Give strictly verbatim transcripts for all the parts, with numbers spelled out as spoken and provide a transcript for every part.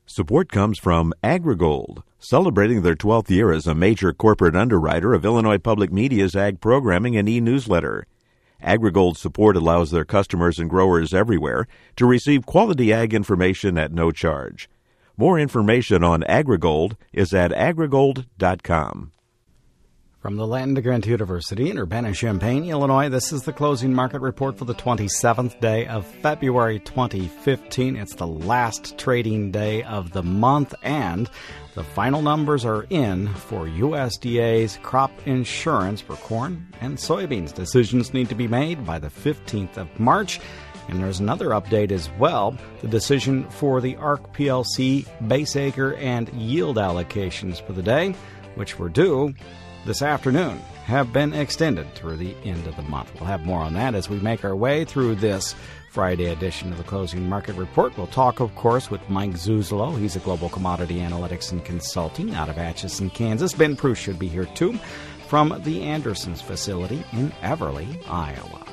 Support comes from AgriGold, celebrating their twelfth year as a major corporate underwriter of Illinois Public Media's ag programming and e-newsletter. AgriGold support allows their customers and growers everywhere to receive quality ag information at no charge. More information on AgriGold is at agrigold dot com. From the Land Grant University in Urbana-Champaign, Illinois, this is the closing market report for the twenty-seventh day of February twenty fifteen. It's the last trading day of the month, and the final numbers are in for U S D A's crop insurance for corn and soybeans. Decisions need to be made by the fifteenth of March. And there's another update as well, the decision for the A R C P L C base acre and yield allocations for the day, which were due this afternoon, have been extended through the end of the month. We'll have more on that as we make our way through this Friday edition of the Closing Market Report. We'll talk, of course, with Mike Zuzolo. He's a global commodity analytics and consulting out of Atchison, Kansas. Ben Pruess should be here, too, from the Andersons facility in Everly, Iowa.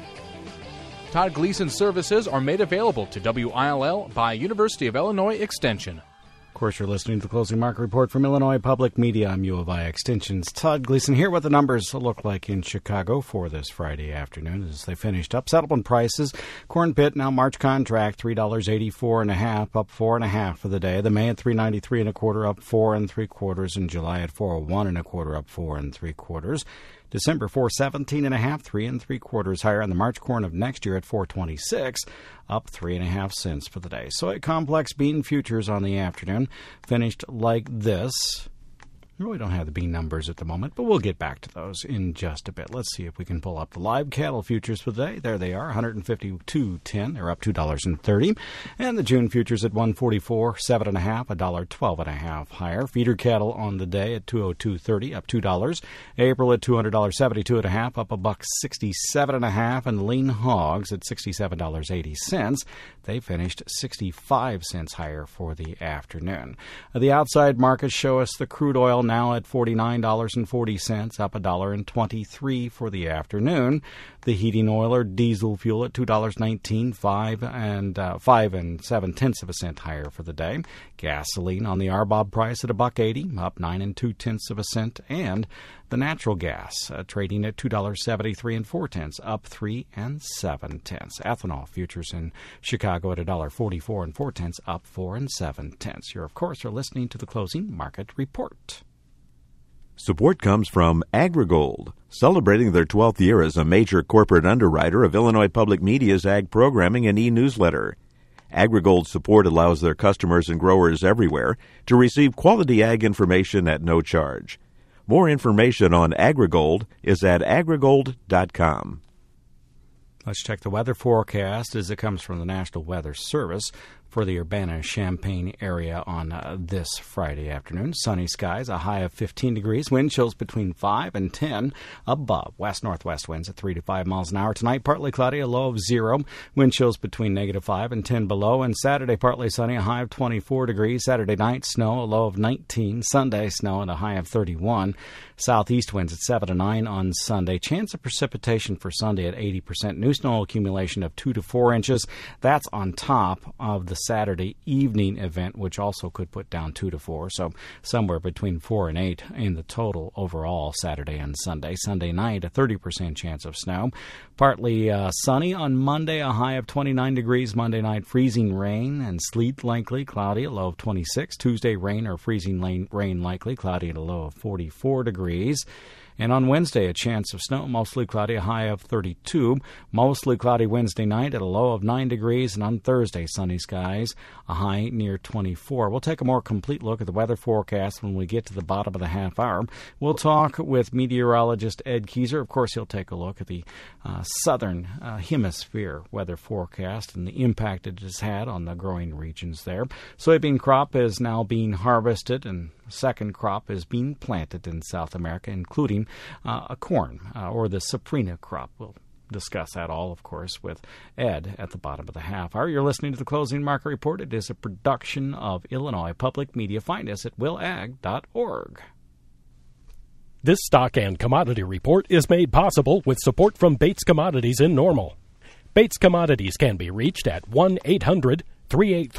Todd Gleason services are made available to W I L L by University of Illinois Extension. Of course, you're listening to the Closing Market Report from Illinois Public Media. I'm U of I Extension's Todd Gleason here. What the numbers look like in Chicago for this Friday afternoon as they finished up. Settlement prices, corn pit now March contract three dollars and eighty-four cents and a half, up four and a half for the day. The May at three ninety-three and a quarter, up four and three quarters, and July at four oh one and a quarter, up four and three quarters. December four seventeen and a half, three and three quarters higher, and the March corn of next year at four twenty-six, up three and a half cents for the day. Soy complex bean futures on the afternoon finished like this. We really don't have the bean numbers at the moment, but we'll get back to those in just a bit. Let's see if we can pull up the live cattle futures for the day. There they are, one fifty-two ten. They're up two dollars and thirty cents. And the June futures at one forty-four, seven and a half, one dollar twelve and a half higher. Feeder cattle on the day at two oh two thirty, up two dollars. April at two hundred seventy-two and a half, up a buck sixty-seven and a half. And lean hogs at sixty-seven dollars and eighty cents. They finished sixty-five cents higher for the afternoon. The outside markets show us the crude oil now at forty-nine dollars and forty cents, up one dollar and twenty-three cents for the afternoon. The heating oil or diesel fuel at two dollars and nineteen cents, five and uh, five and seven tenths of a cent higher for the day. Gasoline on the R B O B price at a buck eighty, up nine and two tenths of a cent, and the natural gas uh, trading at two dollars and seventy-three and four tenths, up three and seven tenths. Ethanol futures in Chicago at a dollar forty-four and four tenths, up four and seven tenths. You're of course are listening to the Closing Market Report. Support comes from AgriGold, celebrating their twelfth year as a major corporate underwriter of Illinois Public Media's ag programming and e-newsletter. AgriGold support allows their customers and growers everywhere to receive quality ag information at no charge. More information on AgriGold is at agrigold dot com. Let's check the weather forecast as it comes from the National Weather Service for the Urbana-Champaign area on uh, this Friday afternoon. Sunny skies, a high of fifteen degrees, wind chills between five and ten above. West-northwest winds at three to five miles an hour. Tonight, partly cloudy, a low of zero. Wind chills between negative five and ten below. And Saturday, partly sunny, a high of twenty-four degrees. Saturday night, snow, a low of nineteen. Sunday, snow and a high of thirty-one. Southeast winds at seven to nine on Sunday. Chance of precipitation for Sunday at eighty percent. New snow accumulation of two to four inches. That's on top of the Saturday evening event, which also could put down two to four. So somewhere between four and eight in the total overall Saturday and Sunday. Sunday night, a thirty percent chance of snow. Partly uh, sunny on Monday, a high of twenty-nine degrees. Monday night, freezing rain and sleet likely, cloudy, a low of twenty-six. Tuesday, rain or freezing rain likely, cloudy at a low of forty-four degrees. And on Wednesday, a chance of snow, mostly cloudy, a high of thirty-two. Mostly cloudy Wednesday night at a low of nine degrees. And on Thursday, sunny skies, a high near twenty-four. We'll take a more complete look at the weather forecast when we get to the bottom of the half hour. We'll talk with meteorologist Ed Keyser. Of course, he'll take a look at the uh, southern uh, hemisphere weather forecast and the impact it has had on the growing regions there. Soybean crop is now being harvested, and second crop is being planted in South America, including uh, a corn uh, or the safrinha crop. We'll discuss that all, of course, with Ed at the bottom of the half hour. You're listening to the Closing Market Report. It is a production of Illinois Public Media. Find us at will ag dot org. This stock and commodity report is made possible with support from Bates Commodities in Normal. Bates Commodities can be reached at one eight hundred three eight three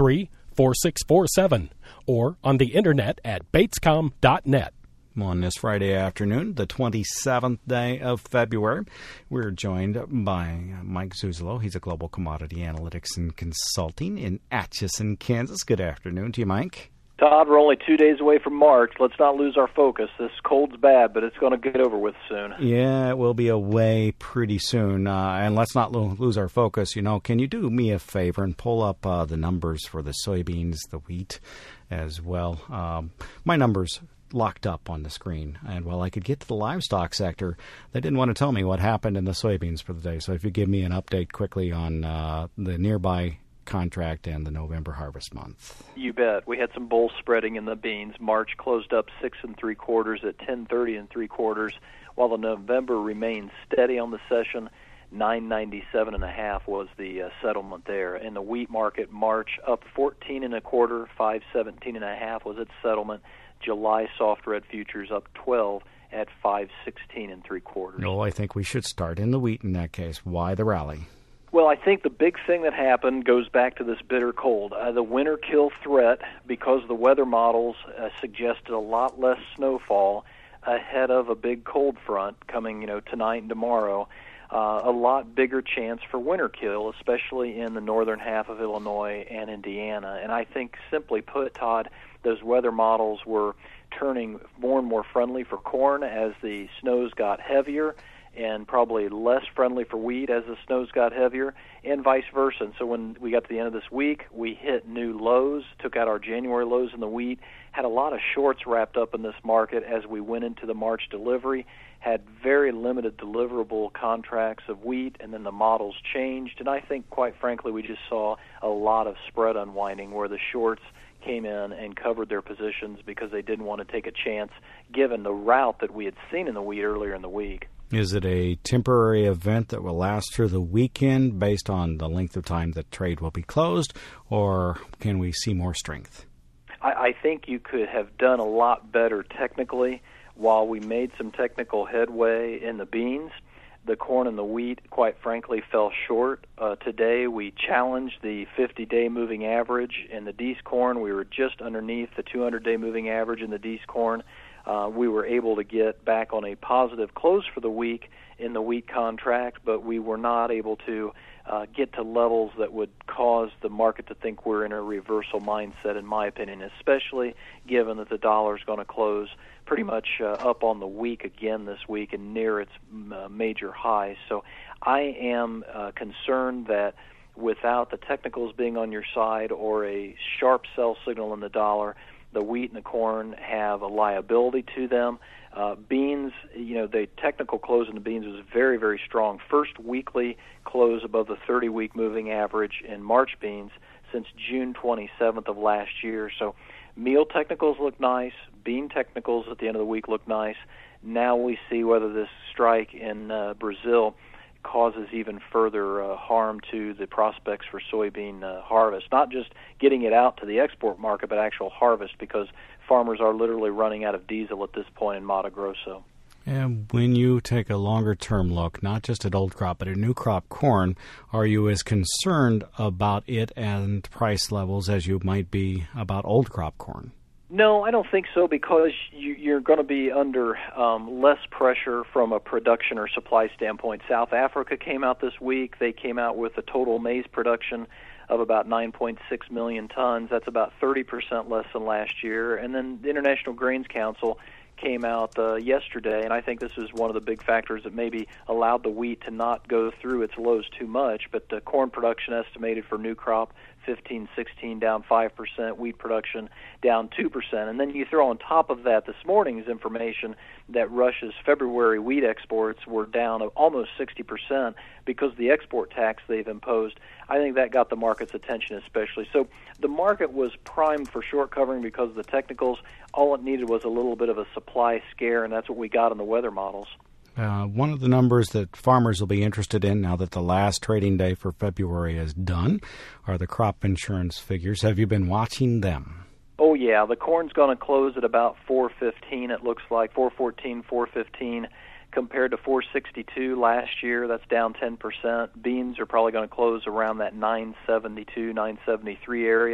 four six four seven or on the internet at batescom dot net. On this Friday afternoon, the twenty-seventh day of February, we're joined by Mike Zuzolo. He's a global commodity analytics and consulting in Atchison, Kansas. Good afternoon to you, Mike. Todd, we're only two days away from March. Let's not lose our focus. This cold's bad, but it's going to get over with soon. Yeah, it will be away pretty soon. Uh, and let's not lo- lose our focus. You know, can you do me a favor and pull up uh, the numbers for the soybeans, the wheat as well? Um, my numbers locked up on the screen. And while I could get to the livestock sector, they didn't want to tell me what happened in the soybeans for the day. So if you give me an update quickly on uh, the nearby contract and the November harvest month. You bet. We had some bull spreading in the beans. March closed up six and three quarters at ten thirty and three quarters, while the November remained steady on the session. nine ninety-seven and a half was the uh, settlement there. In the wheat market, March up fourteen and a quarter, five seventeen and a half was its settlement. July soft red futures up twelve at five sixteen and three quarters. No, I think we should start in the wheat in that case. Why the rally? Well, I think the big thing that happened goes back to this bitter cold. Uh, the winter kill threat, because the weather models uh, suggested a lot less snowfall ahead of a big cold front coming, you know, tonight and tomorrow. Uh, a lot bigger chance for winter kill, especially in the northern half of Illinois and Indiana. And I think, simply put, Todd, those weather models were turning more and more friendly for corn as the snows got heavier, and probably less friendly for wheat as the snows got heavier, and vice versa. And so when we got to the end of this week, we hit new lows, took out our January lows in the wheat, had a lot of shorts wrapped up in this market as we went into the March delivery, had very limited deliverable contracts of wheat, and then the models changed. And I think, quite frankly, we just saw a lot of spread unwinding where the shorts came in and covered their positions because they didn't want to take a chance given the route that we had seen in the wheat earlier in the week. Is it a temporary event that will last through the weekend based on the length of time that trade will be closed, or can we see more strength? I, I think you could have done a lot better technically. While we made some technical headway in the beans, the corn and the wheat, quite frankly, fell short. Uh, today we challenged the fifty-day moving average in the Dees corn. We were just underneath the two hundred day moving average in the Dees corn. Uh, we were able to get back on a positive close for the week in the wheat contract, but we were not able to uh, get to levels that would cause the market to think we're in a reversal mindset, in my opinion, especially given that the dollar is going to close pretty much uh, up on the week again this week and near its uh, major highs. So I am uh, concerned that without the technicals being on your side or a sharp sell signal in the dollar, the wheat and the corn have a liability to them. Uh, beans, you know, the technical close in the beans was very, very strong. First weekly close above the thirty-week moving average in March beans since June twenty-seventh of last year. So meal technicals look nice. Bean technicals at the end of the week look nice. Now we see whether this strike in uh, Brazil causes even further uh, harm to the prospects for soybean uh, harvest. Not just getting it out to the export market, but actual harvest, because farmers are literally running out of diesel at this point in Mato Grosso. And when you take a longer-term look, not just at old crop, but at new crop corn, are you as concerned about it and price levels as you might be about old crop corn? No, I don't think so, because you, you're going to be under um, less pressure from a production or supply standpoint. South Africa came out this week. They came out with a total maize production of about nine point six million tons. That's about thirty percent less than last year. And then the International Grains Council came out uh, yesterday, and I think this is one of the big factors that maybe allowed the wheat to not go through its lows too much. But the corn production estimated for new crop, fifteen sixteen, down five percent, wheat production down two percent. And then you throw on top of that this morning's information that Russia's February wheat exports were down almost sixty percent because of the export tax they've imposed. I think that got the market's attention especially. So the market was primed for short covering because of the technicals. All it needed was a little bit of a supply scare, and that's what we got in the weather models. Uh, one of the numbers that farmers will be interested in now that the last trading day for February is done are the crop insurance figures. Have you been watching them? Oh, yeah. The corn's going to close at about four fifteen, it looks like, four fourteen, four fifteen, compared to four sixty-two last year. That's down ten percent. Beans are probably going to close around that nine seventy-two, nine seventy-three area.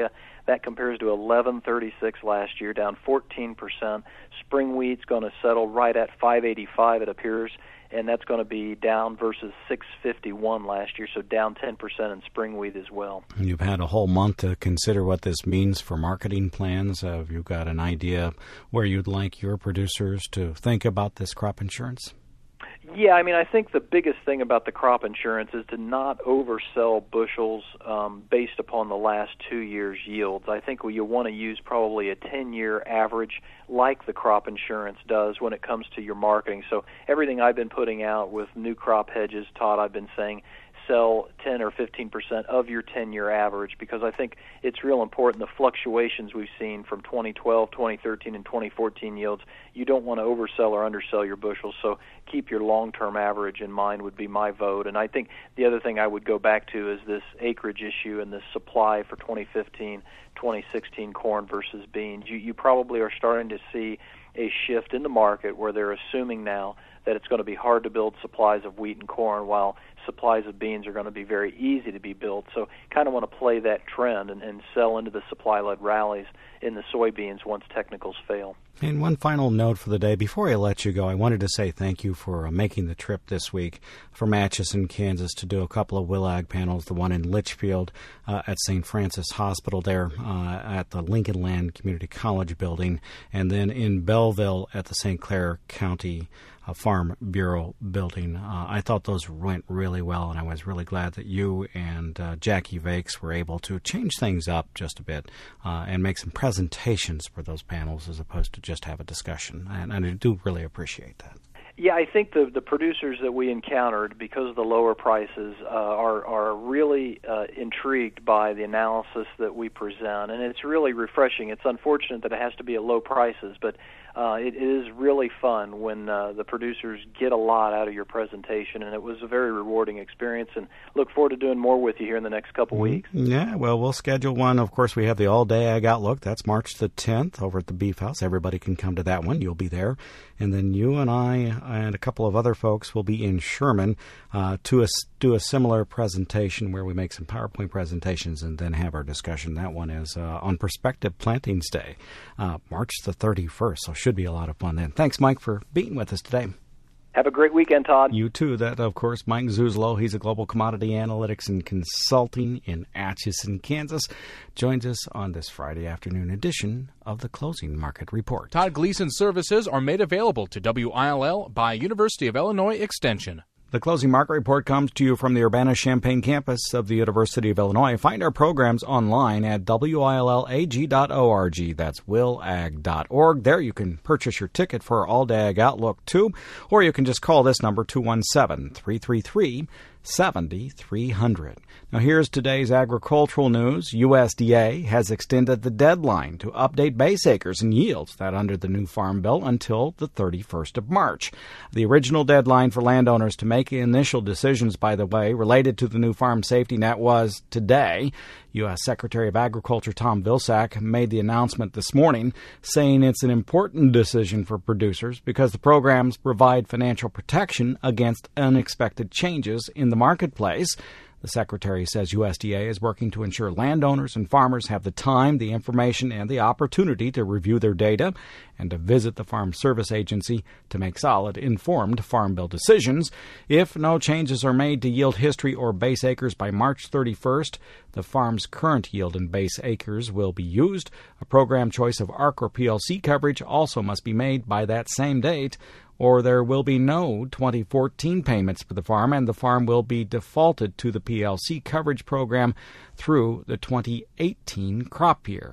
That compares to eleven thirty-six last year, down fourteen percent. Spring wheat's going to settle right at five eighty-five, it appears, and that's going to be down versus six fifty-one last year, so down ten percent in spring wheat as well. You've had a whole month to consider what this means for marketing plans. Uh, have you got an idea where you'd like your producers to think about this crop insurance? Yeah, I mean, I think the biggest thing about the crop insurance is to not oversell bushels um, based upon the last two years' yields. I think you want to use probably a ten-year average like the crop insurance does when it comes to your marketing. So everything I've been putting out with new crop hedges, Todd, I've been saying sell ten or fifteen percent of your ten-year average, because I think it's real important. The fluctuations we've seen from twenty twelve, twenty thirteen, and twenty fourteen yields, you don't want to oversell or undersell your bushels, so keep your long-term average in mind would be my vote. And I think the other thing I would go back to is this acreage issue and this supply for twenty fifteen, twenty sixteen corn versus beans. You, you probably are starting to see a shift in the market where they're assuming now that it's going to be hard to build supplies of wheat and corn, while supplies of beans are going to be very easy to be built. So kind of want to play that trend and, and sell into the supply-led rallies in the soybeans once technicals fail. And one final note for the day. Before I let you go, I wanted to say thank you for uh, making the trip this week from Atchison, Kansas, to do a couple of WILAG panels, the one in Litchfield uh, at Saint Francis Hospital there uh, at the Lincoln Land Community College building, and then in Belleville at the Saint Clair County uh, Farm Bureau building. Uh, I thought those went really well, and I was really glad that you and uh, Jackie Vakes were able to change things up just a bit uh, and make some presentations for those panels as opposed to just have a discussion, and, and I do really appreciate that. Yeah, I think the the producers that we encountered, because of the lower prices, uh, are are really uh, intrigued by the analysis that we present, and it's really refreshing. It's unfortunate that it has to be at low prices, but uh, it is really fun when uh, the producers get a lot out of your presentation, and it was a very rewarding experience, and look forward to doing more with you here in the next couple weeks. Yeah, well, we'll schedule one. Of course, we have the All-Day Ag Outlook. That's March the tenth over at the Beef House. Everybody can come to that one. You'll be there. And then you and I and a couple of other folks will be in Sherman uh, to a, do a similar presentation where we make some PowerPoint presentations and then have our discussion. That one is uh, on Prospective Plantings Day, uh, March the thirty-first, so should be a lot of fun then. Thanks, Mike, for being with us today. Have a great weekend, Todd. You too. That, of course, Mike Zuzolo. He's a global commodity analytics and consulting in Atchison, Kansas. Joins us on this Friday afternoon edition of the Closing Market Report. Todd Gleason services are made available to W I L L by University of Illinois Extension. The Closing Market Report comes to you from the Urbana-Champaign campus of the University of Illinois. Find our programs online at W I L L A G dot org. That's will ag dot org. There you can purchase your ticket for our All-Day Ag Outlook, too, or you can just call this number, two one seven, three three three, seven three zero zero. Now here's today's agricultural news. U S D A has extended the deadline to update base acres and yields that under the new Farm Bill until the thirty-first of March. The original deadline for landowners to make initial decisions, by the way, related to the new farm safety net was today. U S Secretary of Agriculture Tom Vilsack made the announcement this morning, saying it's an important decision for producers because the programs provide financial protection against unexpected changes in the marketplace. The Secretary says U S D A is working to ensure landowners and farmers have the time, the information, and the opportunity to review their data and to visit the Farm Service Agency to make solid, informed Farm Bill decisions. If no changes are made to yield history or base acres by March thirty-first, the farm's current yield and base acres will be used. A program choice of A R C or P L C coverage also must be made by that same date, or there will be no twenty fourteen payments for the farm, and the farm will be defaulted to the P L C coverage program through the twenty eighteen crop year.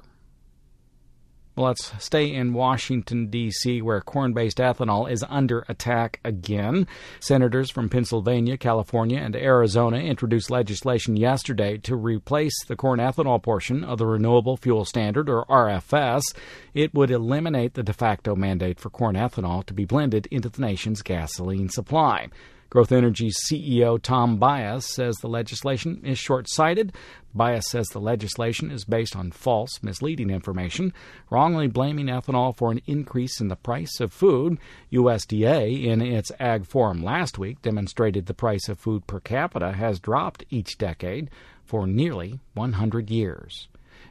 Well, let's stay in Washington, D C, where corn-based ethanol is under attack again. Senators from Pennsylvania, California, and Arizona introduced legislation yesterday to replace the corn ethanol portion of the Renewable Fuel Standard, or R F S. It would eliminate the de facto mandate for corn ethanol to be blended into the nation's gasoline supply. Growth Energy's C E O Tom Bias says the legislation is short-sighted. Bias says the legislation is based on false, misleading information, wrongly blaming ethanol for an increase in the price of food. U S D A, in its Ag Forum last week, demonstrated the price of food per capita has dropped each decade for nearly one hundred years.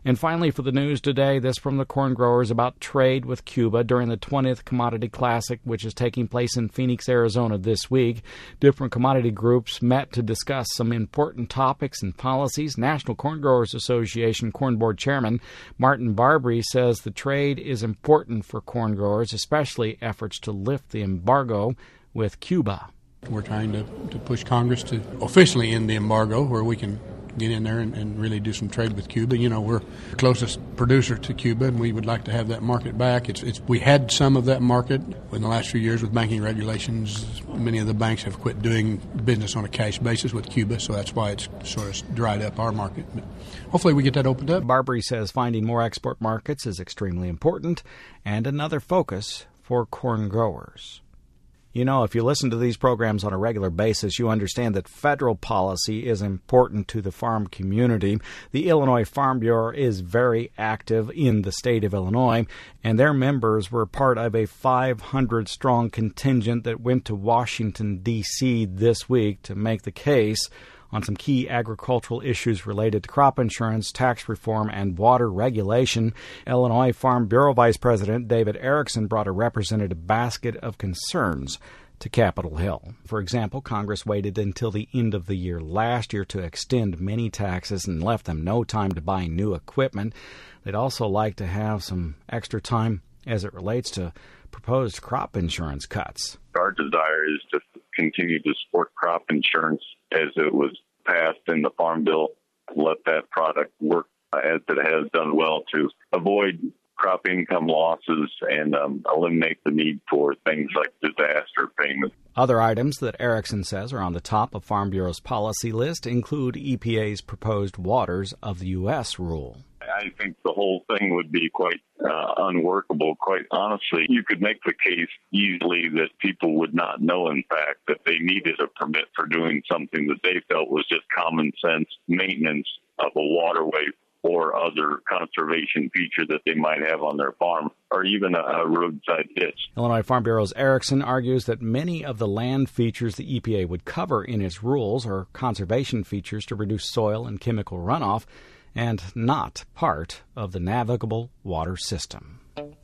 And finally, for the news today, this from the corn growers about trade with Cuba during the twentieth Commodity Classic, which is taking place in Phoenix, Arizona this week. Different commodity groups met to discuss some important topics and policies. National Corn Growers Association Corn Board Chairman Martin Barbary says the trade is important for corn growers, especially efforts to lift the embargo with Cuba. We're trying to, to push Congress to officially end the embargo where we can get in there and, and really do some trade with Cuba. You know, we're the closest producer to Cuba, and we would like to have that market back. It's, it's we had some of that market in the last few years with banking regulations. Many of the banks have quit doing business on a cash basis with Cuba, so that's why it's sort of dried up our market. But hopefully we get that opened up. Barbary says finding more export markets is extremely important and another focus for corn growers. You know, if you listen to these programs on a regular basis, you understand that federal policy is important to the farm community. The Illinois Farm Bureau is very active in the state of Illinois, and their members were part of a five hundred strong contingent that went to Washington, D C this week to make the case on some key agricultural issues related to crop insurance, tax reform, and water regulation. Illinois Farm Bureau Vice President David Erickson brought a representative basket of concerns to Capitol Hill. For example, Congress waited until the end of the year last year to extend many taxes and left them no time to buy new equipment. They'd also like to have some extra time as it relates to proposed crop insurance cuts. Our desire is to continue to support crop insurance as it was passed in the Farm Bill, let that product work as it has done well to avoid crop income losses and um, eliminate the need for things like disaster payments. Other items that Erickson says are on the top of Farm Bureau's policy list include E P A's proposed Waters of the U S rule. I think the whole thing would be quite uh, unworkable. Quite honestly, you could make the case easily that people would not know, in fact, that they needed a permit for doing something that they felt was just common sense maintenance of a waterway or other conservation feature that they might have on their farm, or even a, a roadside ditch. Illinois Farm Bureau's Erickson argues that many of the land features the E P A would cover in its rules are conservation features to reduce soil and chemical runoff, and not part of the navigable water system.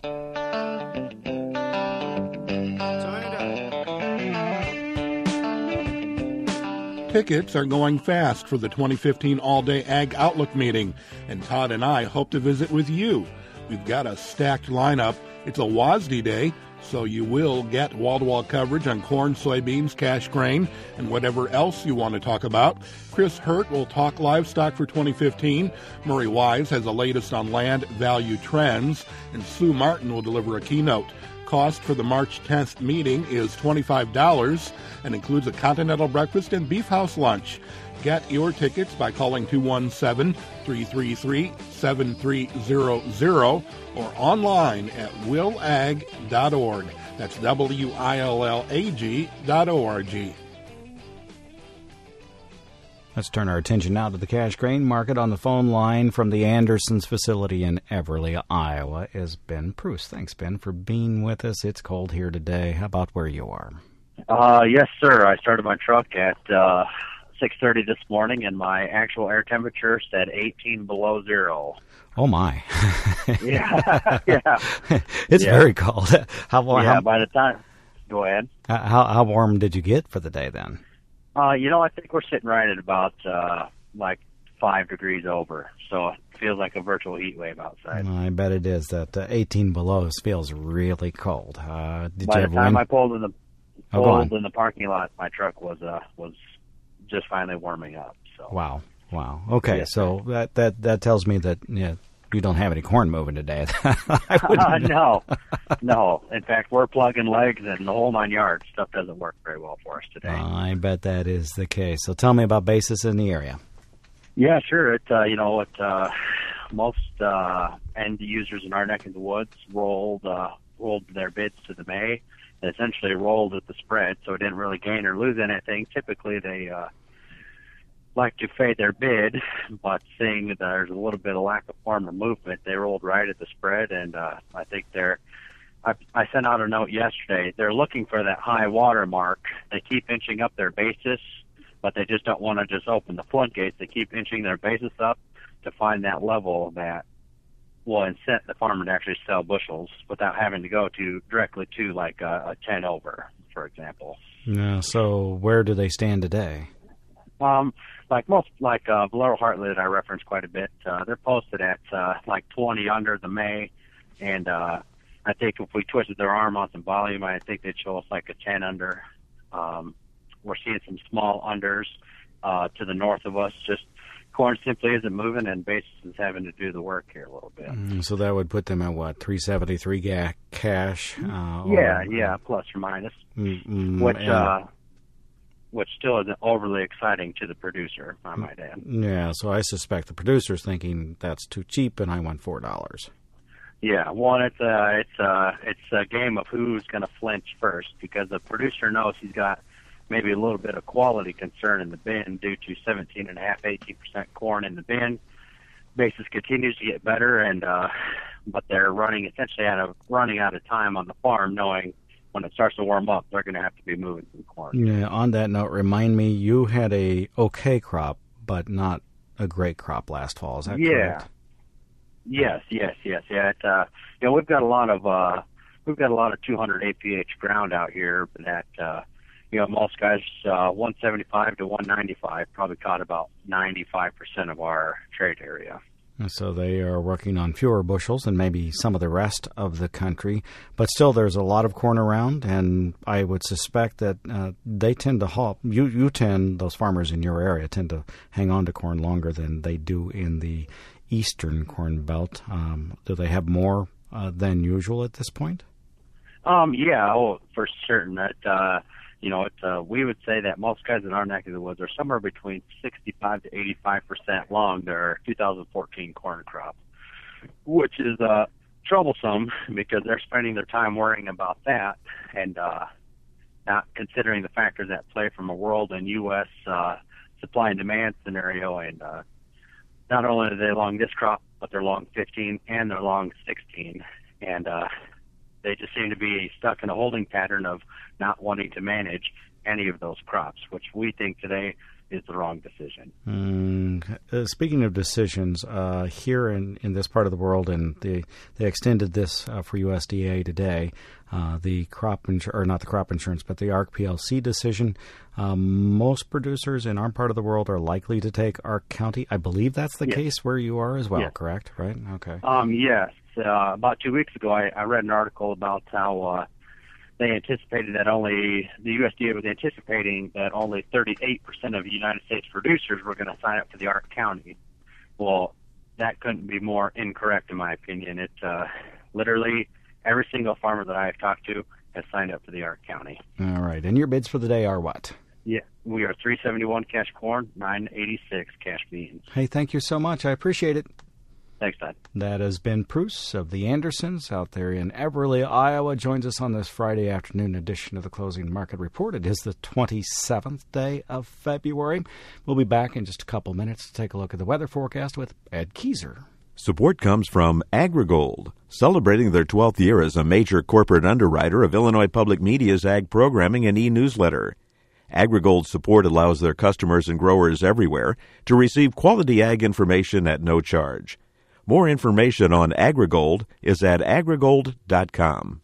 Tickets are going fast for the twenty fifteen All-Day Ag Outlook meeting, and Todd and I hope to visit with you. We've got a stacked lineup. It's a W A S D day, so you will get wall-to-wall coverage on corn, soybeans, cash grain, and whatever else you want to talk about. Chris Hurt will talk livestock for twenty fifteen. Murray Wise has the latest on land value trends, and Sue Martin will deliver a keynote. Cost for the March tenth meeting is twenty-five dollars and includes a continental breakfast and beef house lunch. Get your tickets by calling two one seven, three three three, seven three zero zero or online at will ag dot org. That's W I L L A G dot O R G. Let's turn our attention now to the cash grain market. On the phone line from the Andersons facility in Everly, Iowa, is Ben Pruess. Thanks, Ben, for being with us. It's cold here today. How about where you are? Uh, yes, sir. I started my truck at uh, six thirty this morning, and my actual air temperature said eighteen below zero. Oh, my. yeah, yeah. It's yeah. very cold. How, yeah, how, by the time... Go ahead. How, how warm did you get for the day then? Uh, you know, I think we're sitting right at about, uh, like, five degrees over. So it feels like a virtual heat wave outside. I bet it is. That uh, eighteen below feels really cold. Uh, did By you the time wind? I pulled in the oh, pulled in the parking lot, my truck was uh, was just finally warming up. So Wow. Wow. Okay, yes, so that, that, that tells me that yeah, you don't have any corn moving today. I uh, no, no. In fact, we're plugging legs and the whole nine yards. Stuff doesn't work very well for us today. I bet that is the case. So tell me about basis in the area. Yeah, sure. It uh, you know it uh, most uh, end users in our neck of the woods rolled uh, rolled their bids to the May and essentially rolled at the spread, so it didn't really gain or lose anything. Typically, they uh, like to fade their bid, but seeing that there's a little bit of lack of farmer movement, they rolled right at the spread, and uh, I think they're. I, I sent out a note yesterday. They're looking for that high water mark. They keep inching up their basis, but they just don't want to just open the floodgates. They keep inching their basis up to find that level that will incent the farmer to actually sell bushels without having to go to directly to like a, a ten over, for example. Yeah, so where do they stand today? Um, like most, like uh, Valero Heartland, I reference quite a bit. Uh, they're posted at uh, like twenty under the May, and uh, I think if we twisted their arm on some volume, I think they'd show us like a ten under. Um, we're seeing some small unders uh, to the north of us. Just corn simply isn't moving, and basis is having to do the work here a little bit. Mm, so that would put them at what, three seventy-three ga- cash? Uh, yeah, or, yeah, plus or minus, mm, mm, which and, uh, which still isn't overly exciting to the producer, I might add. Yeah, so I suspect the producer's thinking that's too cheap, and I want four dollars. Yeah, one, it's a it's a it's a game of who's going to flinch first, because the producer knows he's got maybe a little bit of quality concern in the bin due to seventeen and a half, eighteen percent corn in the bin. Basis continues to get better, and uh, but they're running essentially out of running out of time on the farm, knowing when it starts to warm up, they're going to have to be moving some corn. Yeah. On that note, remind me, you had a okay crop, but not a great crop last fall. Is that yeah. correct? Yes, yes, yes, yeah. It, uh, you know, we've got a lot of uh, we've got a lot of two hundred A P H ground out here that. Uh, You know, most guys, uh, one seventy-five to one ninety-five, probably caught about ninety-five percent of our trade area. So they are working on fewer bushels than maybe some of the rest of the country. But still, there's a lot of corn around, and I would suspect that uh, they tend to haul. You, you tend, those farmers in your area tend to hang on to corn longer than they do in the eastern corn belt. Um, do they have more uh, than usual at this point? Um, yeah, oh, for certain. That uh, you know, it, uh, we would say that most guys in our neck of the woods are somewhere between sixty-five to eighty-five percent long their two thousand fourteen corn crop, which is uh, troublesome because they're spending their time worrying about that and uh, not considering the factors at play from a world and U S uh, supply and demand scenario. And uh, not only are they long this crop, but they're long fifteen and they're long sixteen. And uh, they just seem to be stuck in a holding pattern of not wanting to manage any of those crops, which we think today is the wrong decision. Mm, uh, speaking of decisions, uh, here in, in this part of the world, and they they extended this uh, for U S D A today, uh, the crop insur- or not the crop insurance, but the A R C P L C decision. Um, most producers in our part of the world are likely to take A R C County. I believe that's the yes. case where you are as well, yes. correct? Right? Okay. Um, yes. Uh, about two weeks ago, I, I read an article about how uh, they anticipated that only the U S D A was anticipating that only thirty-eight percent of United States producers were going to sign up for the A R C County. Well, that couldn't be more incorrect, in my opinion. It uh, literally every single farmer that I have talked to has signed up for the A R C County. All right. And your bids for the day are what? Yeah, we are three seventy-one cash corn, nine eighty-six cash beans. Hey, thank you so much. I appreciate it. Thanks, Todd. That has been Bruce of the Andersons out there in Everly, Iowa. Joins us on this Friday afternoon edition of the Closing Market Report. It is the twenty-seventh day of February. We'll be back in just a couple minutes to take a look at the weather forecast with Ed Kieser. Support comes from AgriGold, celebrating their twelfth year as a major corporate underwriter of Illinois Public Media's ag programming and e-newsletter. AgriGold's support allows their customers and growers everywhere to receive quality ag information at no charge. More information on AgriGold is at agrigold dot com.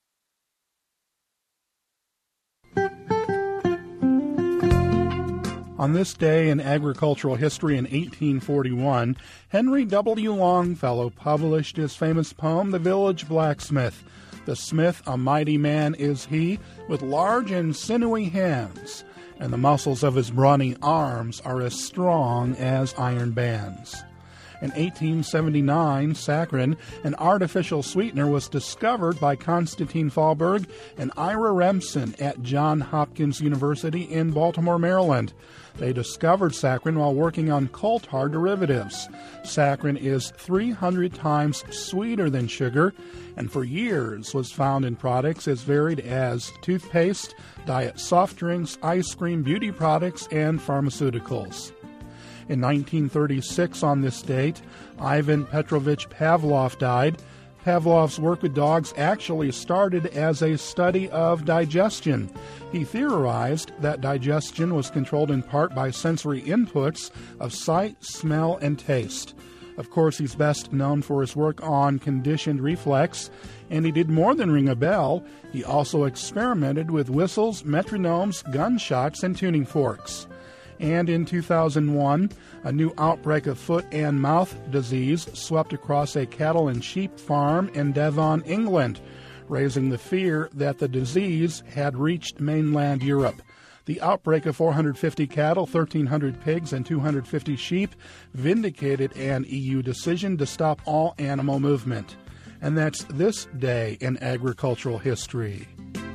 On this day in agricultural history in eighteen forty-one, Henry W. Longfellow published his famous poem, The Village Blacksmith. The smith, a mighty man is he, with large and sinewy hands, and the muscles of his brawny arms are as strong as iron bands. In eighteen seventy-nine, saccharin, an artificial sweetener, was discovered by Konstantin Fahlberg and Ira Remsen at Johns Hopkins University in Baltimore, Maryland. They discovered saccharin while working on coal tar derivatives. Saccharin is three hundred times sweeter than sugar, and for years was found in products as varied as toothpaste, diet soft drinks, ice cream, beauty products, and pharmaceuticals. In nineteen thirty-six, on this date, Ivan Petrovich Pavlov died. Pavlov's work with dogs actually started as a study of digestion. He theorized that digestion was controlled in part by sensory inputs of sight, smell, and taste. Of course, he's best known for his work on conditioned reflex, and he did more than ring a bell. He also experimented with whistles, metronomes, gunshots, and tuning forks. And in two thousand one, a new outbreak of foot and mouth disease swept across a cattle and sheep farm in Devon, England, raising the fear that the disease had reached mainland Europe. The outbreak of four hundred fifty cattle, thirteen hundred pigs, and two hundred fifty sheep vindicated an E U decision to stop all animal movement. And that's this day in agricultural history.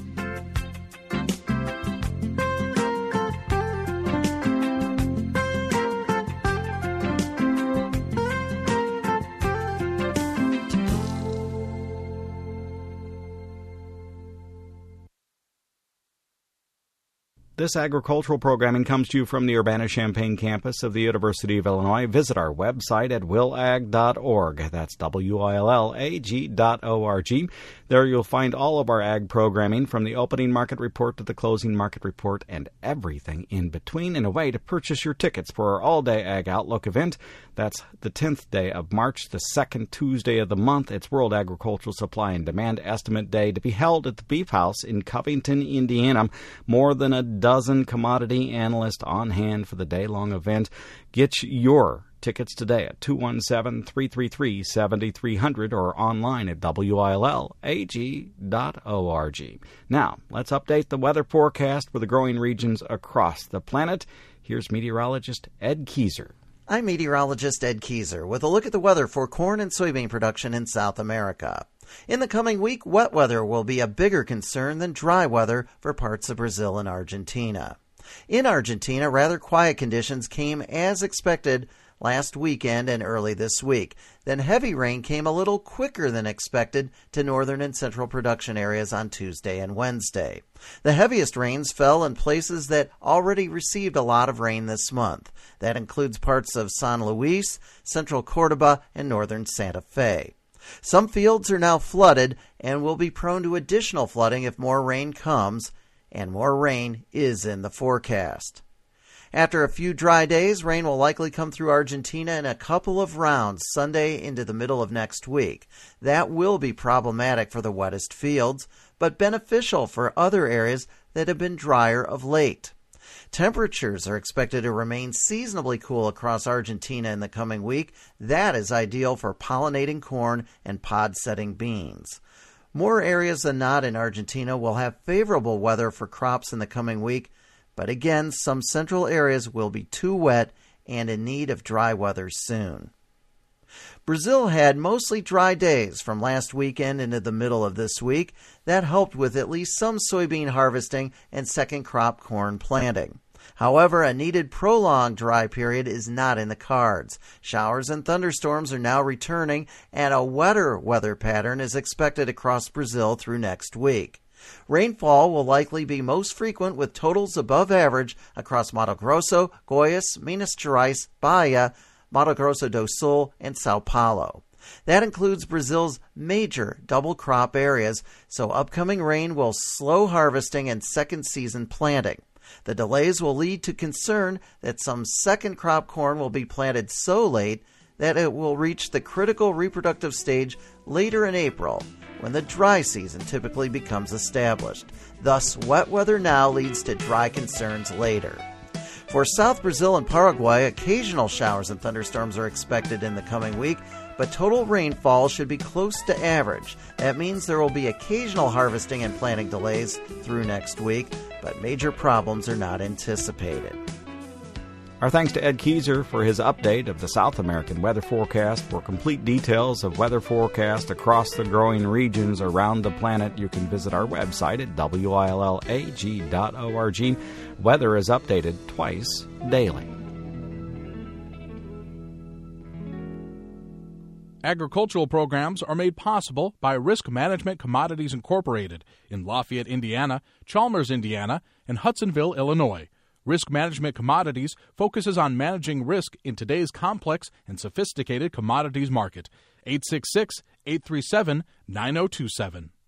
This agricultural programming comes to you from the Urbana-Champaign campus of the University of Illinois. Visit our website at willag dot org. That's W I L L A G dot O R G. There you'll find all of our ag programming from the opening market report to the closing market report and everything in between, and a way to purchase your tickets for our all-day Ag Outlook event. That's the tenth day of March, the second Tuesday of the month. It's World Agricultural Supply and Demand Estimate Day, to be held at the Beef House in Covington, Indiana. More than a dozen commodity analysts on hand for the day-long event. Get your tickets today at two one seven, three three three, seven three zero zero or online at W I L L A G dot org. Now, let's update the weather forecast for the growing regions across the planet. Here's meteorologist Ed Keyser. I'm meteorologist Ed Keyser with a look at the weather for corn and soybean production in South America. In the coming week, wet weather will be a bigger concern than dry weather for parts of Brazil and Argentina. In Argentina, rather quiet conditions came as expected last weekend and early this week. Then heavy rain came a little quicker than expected to northern and central production areas on Tuesday and Wednesday. The heaviest rains fell in places that already received a lot of rain this month. That includes parts of San Luis, central Cordoba, and northern Santa Fe. Some fields are now flooded and will be prone to additional flooding if more rain comes, and more rain is in the forecast. After a few dry days, rain will likely come through Argentina in a couple of rounds Sunday into the middle of next week. That will be problematic for the wettest fields, but beneficial for other areas that have been drier of late. Temperatures are expected to remain seasonably cool across Argentina in the coming week. That is ideal for pollinating corn and pod-setting beans. More areas than not in Argentina will have favorable weather for crops in the coming week, but again, some central areas will be too wet and in need of dry weather soon. Brazil had mostly dry days from last weekend into the middle of this week. That helped with at least some soybean harvesting and second crop corn planting. However, a needed prolonged dry period is not in the cards. Showers and thunderstorms are now returning, and a wetter weather pattern is expected across Brazil through next week. Rainfall will likely be most frequent with totals above average across Mato Grosso, Goiás, Minas Gerais, Bahia, Mato Grosso do Sul, and Sao Paulo. That includes Brazil's major double crop areas, so upcoming rain will slow harvesting and second season planting. The delays will lead to concern that some second crop corn will be planted so late that it will reach the critical reproductive stage later in April, when the dry season typically becomes established. Thus, wet weather now leads to dry concerns later. For South Brazil and Paraguay, occasional showers and thunderstorms are expected in the coming week, but total rainfall should be close to average. That means there will be occasional harvesting and planting delays through next week, but major problems are not anticipated. Our thanks to Ed Keyser for his update of the South American weather forecast. For complete details of weather forecast across the growing regions around the planet, you can visit our website at W I L L A G dot org. Weather is updated twice daily. Agricultural programs are made possible by Risk Management Commodities Incorporated in Lafayette, Indiana, Chalmers, Indiana, and Hudsonville, Illinois. Risk Management Commodities focuses on managing risk in today's complex and sophisticated commodities market. eight six six, eight three seven, nine zero two seven.